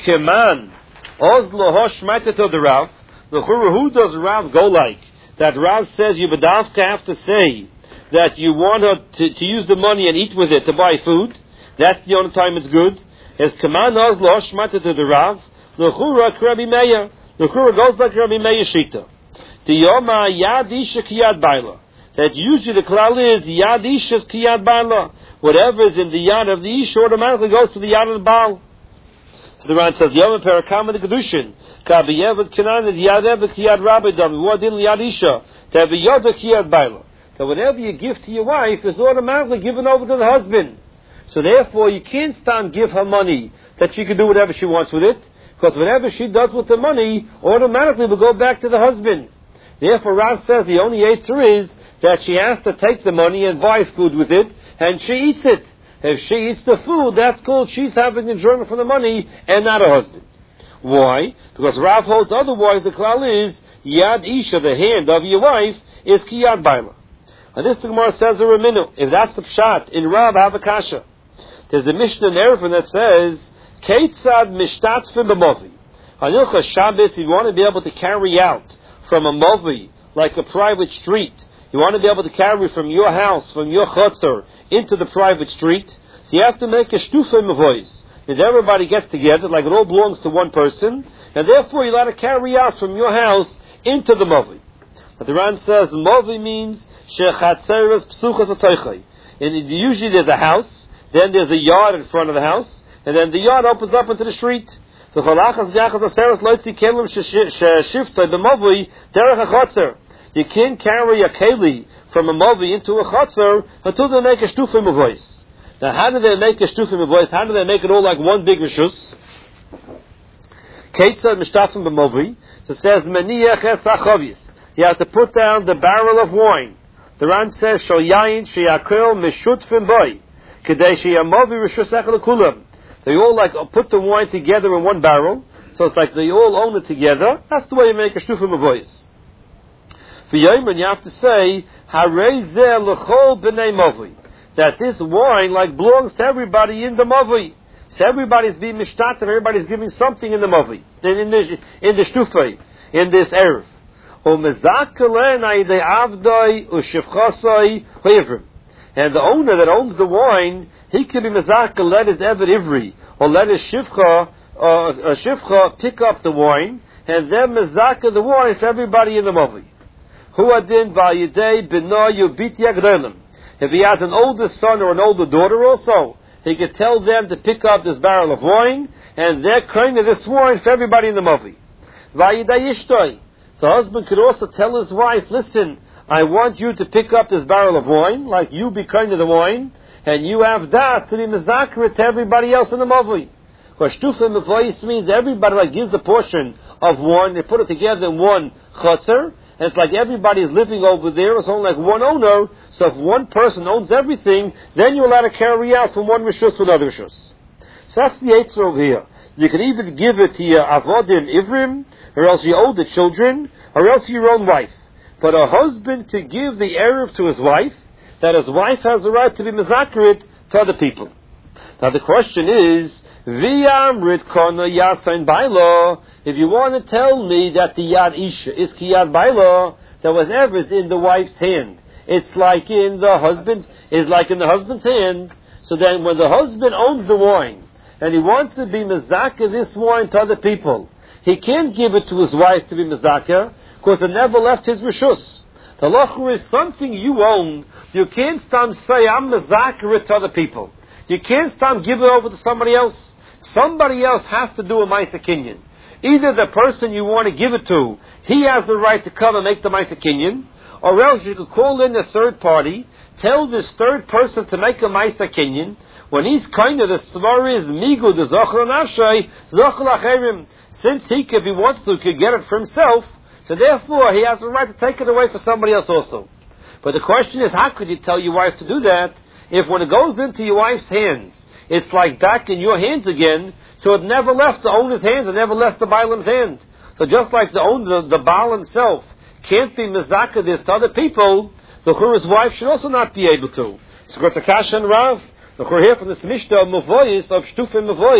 Keman, Ozlo Hoshmata to the Rav. Who does Rav go like? That Rav says you bedavka have to say that you want her to use the money and eat with it to buy food. That's the only time it's good. As Keman Ozlo Hoshmata to the Rav. L'chura Rabbi Meir. L'chura goes like Rabbi Meir Shita. Tiyoma Yad Isha Kiyad Baila. That usually the klal is Yad Isha's Kiyad Baila. Whatever is in the Yad of the Isha automatically goes to the Yad of the Baal. So the Ran says, Yom Perakam the Kedushin. Kabi Yevad Kenan is Yad Evet Kiyad Rabbi Dami. Wadin Yad Isha. To have a Yoda Kiyad Baila. So whatever you give to your wife is automatically given over to the husband. So therefore you can't stand give her money that she can do whatever she wants with it. Because whatever she does with the money automatically will go back to the husband. Therefore Rav says the only answer is that she has to take the money and buy food with it, and she eats it. If she eats the food, that's called she's having enjoyment from the money and not her husband. Why? Because Rav holds otherwise the klal is Yad Isha, the hand of your wife, is Kiyad Baila. And this the Gemara says a reminu. If that's the pshat, in Rav have a kasha. There's a Mishnah in Erevin that says Keitzad Mishtatzfim B'Movi. On Ilchas Shabbos, you want to be able to carry out from a movi, like a private street. You want to be able to carry from your house, from your chutzner, into the private street. So you have to make a shtufa mavois. And everybody gets together, like it all belongs to one person, and therefore you're allowed to carry out from your house into the movi. But the Ran says, movi means shechatzeres psuchas atoichai. And usually there's a house, then there's a yard in front of the house, and then the yard opens up into the street. You can't carry a keli from a movi into a chotzer until they make a shtufim voice. Now, how do they make a shtufim voice? How do they make it all like one big rishus? Keitzad mishtafim b'movi. So it says meniyach es achavis. You have to put down the barrel of wine. The Ran says shal yayin sheyakel mishutfim boy kedei sheyamovi rishus echel kulam. They all like put the wine together in one barrel, so it's like they all own it together. That's the way you make a shtufim voice. For Yomen, you have to say Harei zeh l'chol b'nei movi, that this wine like belongs to everybody in the movi. So everybody's being mishtat and everybody's giving something in the movi, in the shtufay, in this erev. And the owner that owns the wine, he can be mezaka, let his eved ivri, or let his shivcha pick up the wine, and then mezaka the wine for everybody in the movi. If he has an older son or an older daughter also, he could tell them to pick up this barrel of wine, and they're kind of this wine for everybody in the movi. The husband could also tell his wife, listen, I want you to pick up this barrel of wine, like you be kind of the wine, and you have das to be mezakeret to everybody else in the movi. Because shtufim mevois means everybody like gives a portion of wine, they put it together in one chotzer, and it's like everybody is living over there, it's only like one owner, so if one person owns everything, then you're allowed to carry out from one rishus to another rishus. So that's the eitzah over here. You can either give it to your avodim ivrim, or else your older children, or else your own wife. But a husband to give the erev to his wife, that his wife has the right to be mezakeret to other people. Now the question is, V'yamrit kono yasain bailo. If you want to tell me that the yad isha is kiyad bailo, that whatever is in the wife's hand, it's like in the husband's hand. So then, when the husband owns the wine and he wants to be mezakah this wine to other people, he can't give it to his wife to be mezakah because it never left his rishus. The halacha is something you own. You can't stand say I'm mezakah it to other people. You can't stand give it over to somebody else. Somebody else has to do a Ma'aser Kinyan. Either the person you want to give it to, he has the right to come and make the Ma'aser Kinyan, or else you could call in a third party, tell this third person to make a Ma'aser Kinyan. When he's kind of the svar is migu the zochel nafshay zochel acherim, since he, if he wants to, could get it for himself, so therefore he has the right to take it away for somebody else also. But the question is, how could you tell your wife to do that if when it goes into your wife's hands, it's like back in your hands again, so it never left the owner's hands, it never left the Baalim's hand. So just like the owner, the Baal himself, can't be mezakah this to other people, the Chura's wife should also not be able to. So Gotakash and Rav, the Chur here from this Mishnah of Mavois, of Shtufim Mavois,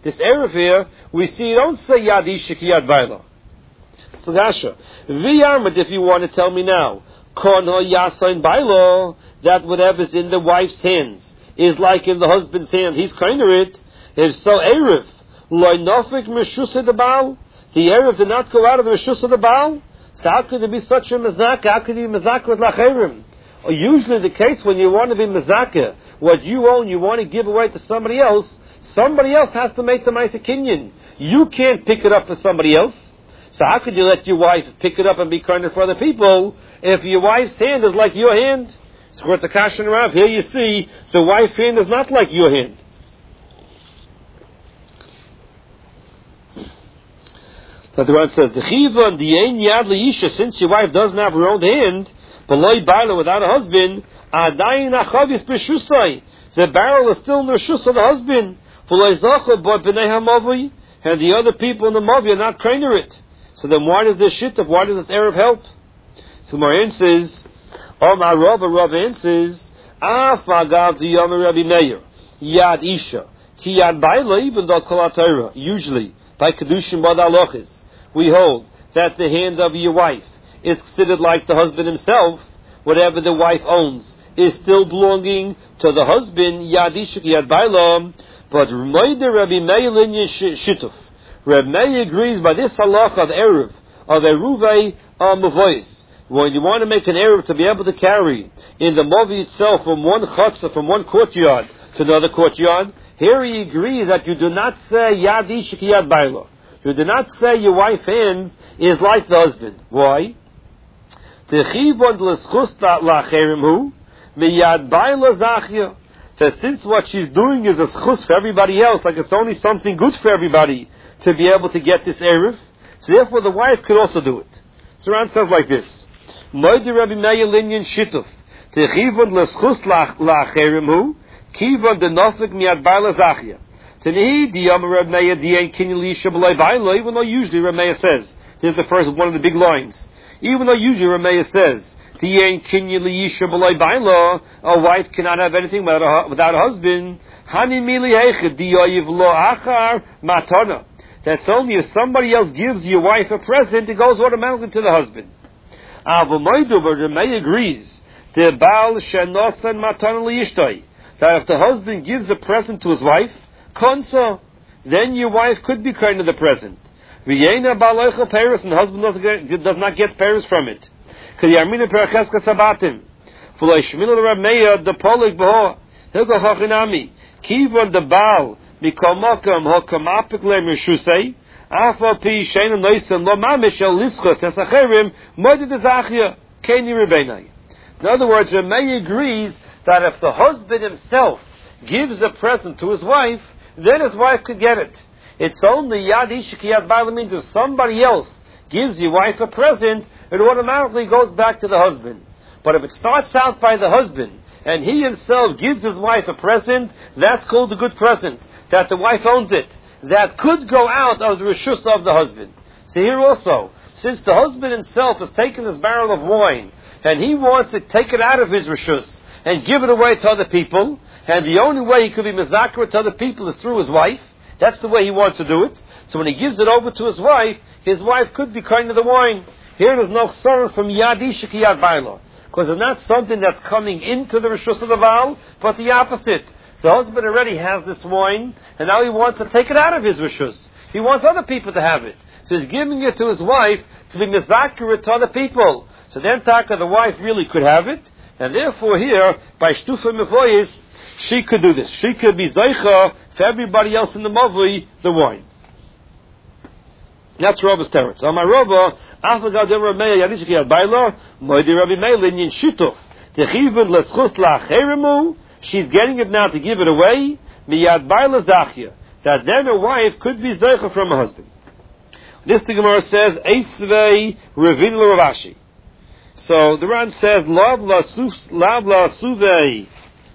this Erev here, we see you don't say Yad Isha ki Yad Baila. Sagasha. V'yarmad, if you want to tell me now, Kon ha Yasain Baila, that whatever's in the wife's hands is like in the husband's hand, he's kind of it. If so, Erev, Loi Nofik Meshusa the Baal, the Erev did not go out of the Meshusa the Baal, so how could there be such a Mezaka? How could you be Mezaka with Lacherim? Usually the case when you want to be Mezaka, what you own, you want to give away to somebody else has to make the Ma'aseh Kinyan. You can't pick it up for somebody else. So how could you let your wife pick it up and be kind for other people if your wife's hand is like your hand? So what's a Kashan Rav? Here you see the wife's hand is not like your hand. So the Rav says, the Chiva and the Ein Yad Leisha, since your wife doesn't have her own hand, Beloi Baila without a husband, Adayin Achavis B'Shusai, the barrel is still in the Shus of the husband. Beloi Zacha but B'nei HaMavi, and the other people in the Mavi are not kinder it. So then why does this shit, why does this Erev help? So Marian says, Omar Rav answers, Afagav to Yom Rabbi Meir, Yad Isha, Ti Yad Baila, even though Kol HaTorah, usually, by Kedushim Bad Alochis, we hold that the hand of your wife is considered like the husband himself. Whatever the wife owns is still belonging to the husband, Yad Isha, Yad Baila, but Rabbi Meir Linyan Shituf. Rabbi Meir agrees by this halach of Erev, of Eruvei Mavois. When you want to make an Erev to be able to carry in the Mavi itself from one chutzah, from one courtyard to another courtyard, here he agrees that you do not say Yad Isha ki Yad Baila. You do not say your wife's hands is like the husband. Why? So since what she's doing is a schus for everybody else, like it's only something good for everybody to be able to get this Erev, so therefore the wife could also do it. So Ran says like this, Moidi Rabbi Meir Linyan Shituf, Techivon l'schus la'acherim Kivon de nofik miad baila zachia. Tanihi di yom Rabbi Meir di ein kinyan liisha b'loi baila, even though usually Rabbi Meir says, here's the first one of the big lines, even though usually Rabbi Meir says, di ein kinyan liisha b'loi baila, a wife cannot have anything without a husband, hani mili heichid di yoyiv lo achar matana. That's only if somebody else gives your wife a present, it goes automatically to the husband. But Rabbi Meir agrees, the baal shenosan matana liyishtoi, that if the husband gives a present to his wife, konsa, then your wife could be kind of the present. V'yena ba'leicha peris, and the husband does not get peris from it. K'yarmina peracheska sabatim. V'lo yishminu l'Rab Meir the polik b'ho hilgo hachinami kivon the baal mikol makam hokamapik le mishusei afal pi sheinu noisan lo mamish el lischos esacherim moed dezachia keni rebeinai. In other words, Reb Meir agrees that if the husband himself gives a present to his wife, then his wife could get it. It's only Yad Isha ki Yad Baila means if somebody else gives your wife a present, it automatically goes back to the husband. But if it starts out by the husband, and he himself gives his wife a present, that's called a good present, that the wife owns it. That could go out of the reshus of the husband. So here also, since the husband himself has taken this barrel of wine, and he wants to take it out of his reshus, and give it away to other people, and the only way he could be mezakar to other people is through his wife. That's the way he wants to do it. So when he gives it over to his wife could be kind of the wine. Here there's no sorrow from Yad Isha ki Yad Baila, because it's not something that's coming into the reshus of the Baal, but the opposite. The husband already has this wine, and now he wants to take it out of his reshus. He wants other people to have it. So he's giving it to his wife to be mezakar to other people. So then Taka, the wife really could have it, and therefore here, by Shtufa Mevoyis, she could do this. She could be Zaycha for everybody else in the Mavli, the wine. That's Rabba's teretz. Amar Rabba, Afagad Rabbi Meir Yadishik Yad Baila, Moedi Rabbi Meir Linyan Shituf, Techivin Leschus La'acherimu, she's getting it now to give it away, Miyad Baila Zachia, that then a wife could be Zaycha from a husband. This the Gemara says, Eisvei Revin L'Ravashi. So the Ran says, Lav la suvei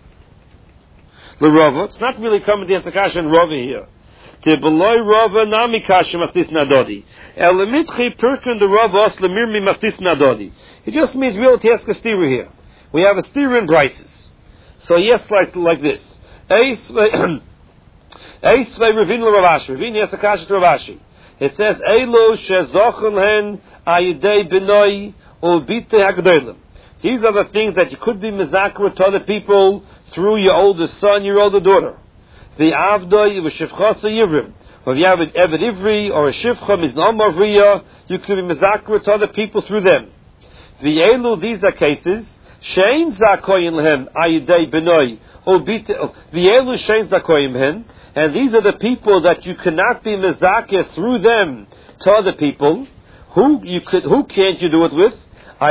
l'Rava. It's not really coming to answer Kasha and Rava here. Te beloy Rava nami Kasha mastis nadodi. Elemitchi perkin the Rava os lemirmi mastis nadodi. It just means we will task a stira here. We have a stira in Brises. So yes, like this. Eisvei Ravina Rav Ashi. Ravina has a kasha to Rav Ashi. It says, Elo shezochel ayidei benoi ubite hagdolim. These are the things that you could be mezakra to other people through your oldest son, your older daughter. The avdoi v'shivchasa yivrim. If you have an Eved Ivri or a Shivcha Miznam Avriya, you can be mezakra to other people through them. The Elu, these are cases. Shein zakoyin lehem ayidei benoi ubite. The Elu shein zakoyin lehem. And these are the people that you cannot be mezakeh through them to other people. Who can't you do it with?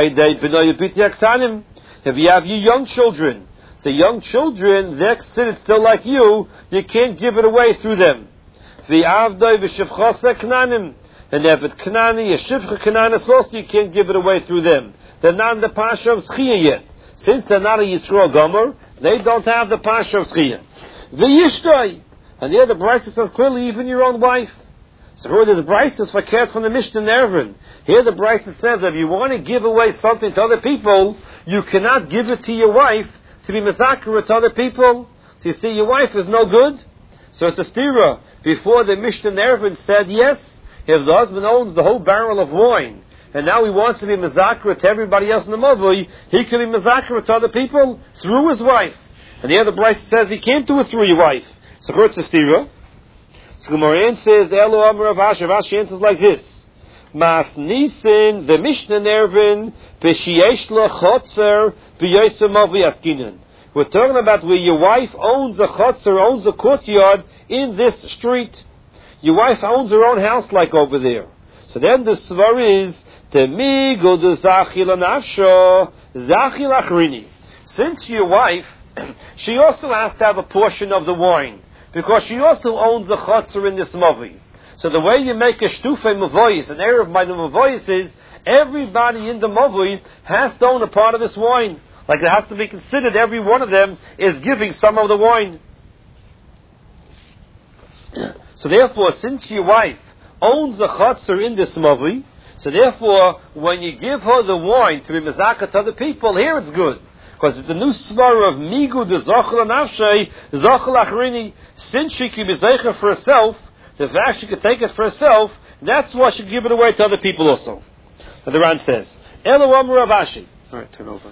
If you have your young children, the young children, they're considered still like you can't give it away through them. The avdoi v'shivchasa knanim, and Evet Knani, a shivcha knanis also, you can't give it away through them. They're not in the pasha of schiyah yet. Since they're not a Yisrael Gomer, they don't have the pasha of schiyah. The yishtoi. And here the Brisa says clearly, even your own wife. So here there's Brisa for cat from the Mishnah Nervin. Here the Brisa says if you want to give away something to other people, you cannot give it to your wife to be mezakra to other people. So you see, your wife is no good. So it's a stira. Before the Mishnah Nervin said yes, if the husband owns the whole barrel of wine, and now he wants to be mezakra to everybody else in the Mavui, he can be mezakra to other people through his wife. And here the Brisa says he can't do it through your wife. So it's a stira. So Gemara says, Elo Amar Rav Ashi. Rav Ashi answers like this: Mas Nisin, the Mishnah Nervin, B'shiesh lo chotzer b'yosem avi askinan. We're talking about where your wife owns a chotzer, owns a courtyard in this street. Your wife owns her own house, like over there. So then the svar is Temigo de zachil anafsho zachil achrini. Since your wife, she also has to have a portion of the wine, because she also owns the chotzer in this mavi. So the way you make a shtufei mavoyis, an erev by the mavoyis, is everybody in the mavi has to own a part of this wine. Like it has to be considered, every one of them is giving some of the wine. So therefore, since your wife owns the chotzer in this mavi, so therefore, when you give her the wine to be mezakah to other people, here it's good. Because it's the new svara of migu de zochel anafshei zochel achrini. Since she can be zeicha for herself, the fact she can take it for herself, that's why she can give it away to other people also. And the Ran says, Elo Amar Rav Ashi. All right, turn over.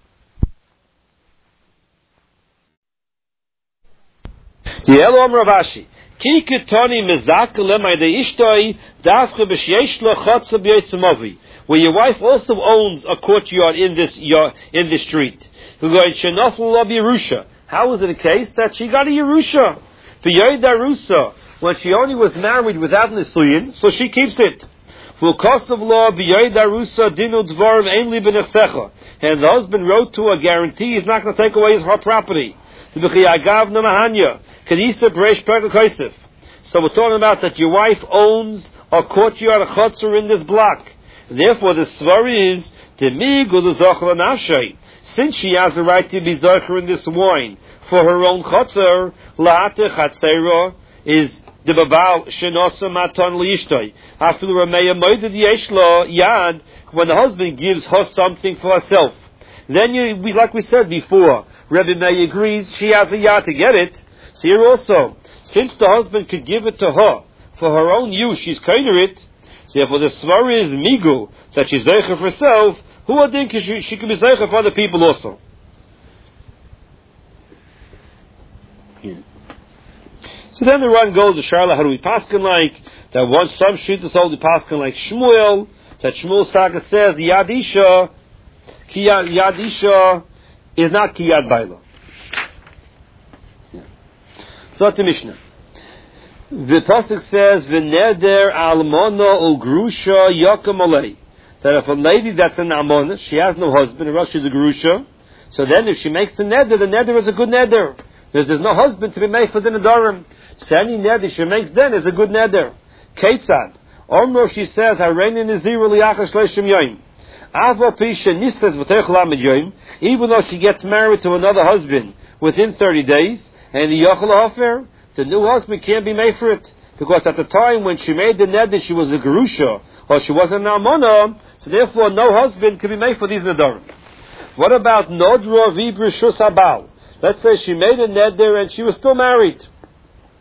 Elo Amar Rav Ashi. Ki ketoni mezak lemay de ishtoi dafche b'shyesh lo chotzer b'yosem avi. Where your wife also owns a courtyard in this street. How is it the case that she got a Yerusha? When she only was married without Nisuyin, so she keeps it. And the husband wrote to her guarantee he's not going to take away her property. So we're talking about that your wife owns a courtyard, a chotzer in this block. Therefore, the svar is since she has the right to be zocher in this wine for her own chotzer, laate chatzera is the babal shenosa matan liishtoi. After the rameya moeded yeshlo yad, when the husband gives her something for herself, then like we said before, Rebbe Meir agrees she has a yad to get it. So here also, since the husband could give it to her for her own use, she's kinder it. So therefore, the svar is migu that she's zeicha for herself. Who would think she could be zeicha for other people also? Yeah. So then the run goes to Sharla. How do we paskin like that? Once some shittas hold the paskin like Shmuel. That Shmuel Saga says Yadisha is not Kiyad Baila. Yeah. So that's the Mishnah. The pasuk says V'neder almona ugrusha yakam alei. That if a lady that's an almona, she has no husband, or else she's a grusha. So then, if she makes the neder is a good neder. There's no husband to be made for the nedarim. So any neder she makes then is a good neder. Ketzad. Omro, she says, Hareini Naziru li'achar shleishim yoyim. Avo pisha nistes v'tech lamed yoyim. Even though she gets married to another husband within 30 days, and the yochel hafer, the new husband can't be made for it. Because at the time when she made the neder, she was a gerusha, or she wasn't an almona, so therefore no husband can be made for these nedarim. What about nodro v'brishus habal? Let's say she made a neder and she was still married.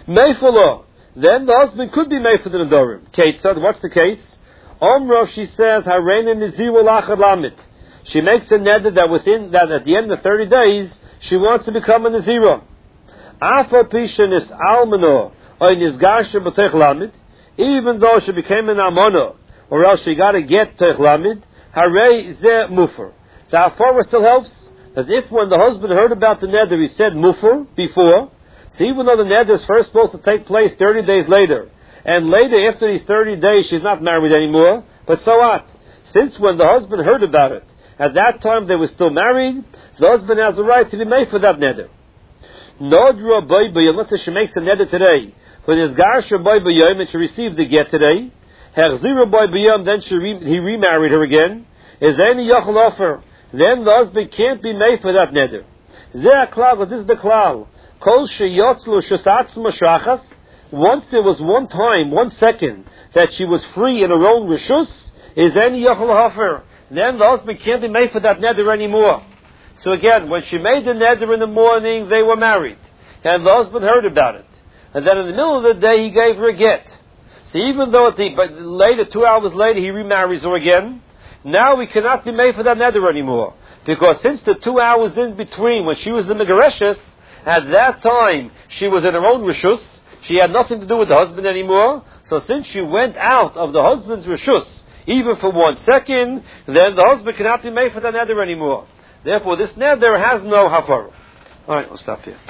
Meifula. Then the husband could be made for the Nedarim. Ketzad, what's the case? Omra, she says, Harein Niziru Lachad Lamit. She makes a neder that at the end of 30 days, she wants to become a Nazira. Afa Pisha Nis Almano, or Nizgasha B'Tech Lamid, even though she became an Amana, or else she got to get Tech Lamid, Harei Zeh Mufar. The Afara still helps, as if when the husband heard about the neder, he said Mufar before, so even though the neder is first supposed to take place 30 days later, and later after these 30 days she's not married anymore, but so what? Since when the husband heard about it, at that time they were still married, the husband has a right to be made for that neder. Nodra Baybayam, let's say she makes a neder today, when his Garsha Baybayam and she received the get today, Herzira Baybayam, then he remarried her again, is any Yachal offer, then the husband can't be made for that neder. Zeh Klal, this is the Klal. Kol sheyotzlu shesatzma shachas. Once there was one time, 1 second, that she was free in her own rishus, is any Yachal offer. Then the husband can't be made for that neder anymore. So again, when she made the neder in the morning, they were married. And the husband heard about it. And then in the middle of the day, he gave her a get. So even though later, 2 hours later, he remarries her again, now we cannot be made for that neder anymore. Because since the 2 hours in between, when she was in the Gereshes, at that time, she was in her own rishus, she had nothing to do with the husband anymore. So since she went out of the husband's rishus, even for 1 second, then the husband cannot be made for that neder anymore. Therefore, this neder has no hafara. All right, we'll stop here.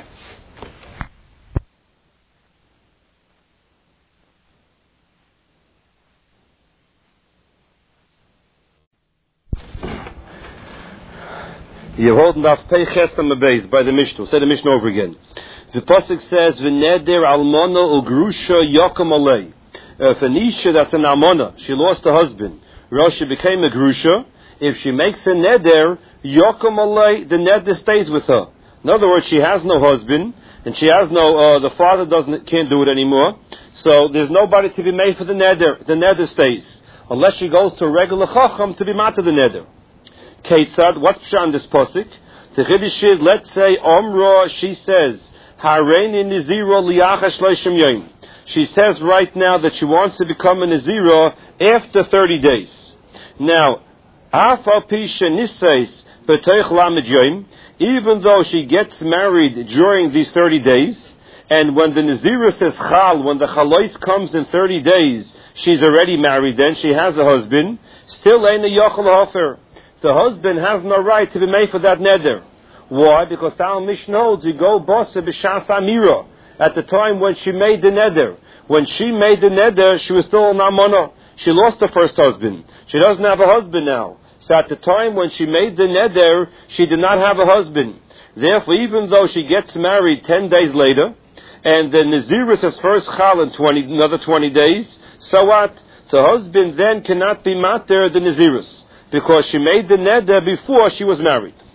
You're holding off Peiches and Beis by the Mishnah. Say the Mishnah over again. The pasuk says, "V'neder almona ugrusha yakom alei." If an isha that's an almona, she lost a husband, or she became a grusha. If she makes a neder, yakom alei, the neder stays with her. In other words, she has no husband, and she has no. The father can't do it anymore. So there's nobody to be made for the neder. The neder stays unless she goes to a regular chacham to be mata the neder. Ketzad, what's pshat in this pasuk? The Chiddush is, let's say, Omra, she says, Hareini Nizira liacha shloshim yom. She says right now that she wants to become a Nizira after 30 days. Now, Afal Pisha Niseis B'Teich Lamed Yom, even though she gets married during these 30 days, and when the Nizira says Chal, when the Chalois comes in 30 days, she's already married then, she has a husband, still ain't a Yochel Hofer. The husband has no right to be made for that neder. Why? Because our Mishnah holds you go bossa b'shas amira at the time when she made the neder. When she made the neder, she was still an amana. She lost her first husband. She doesn't have a husband now. So at the time when she made the neder, she did not have a husband. Therefore, even though she gets married 10 days later, and the Naziris is first chal in another 20 days, so what? The husband then cannot be mater the Naziris, because she made the neder before she was married.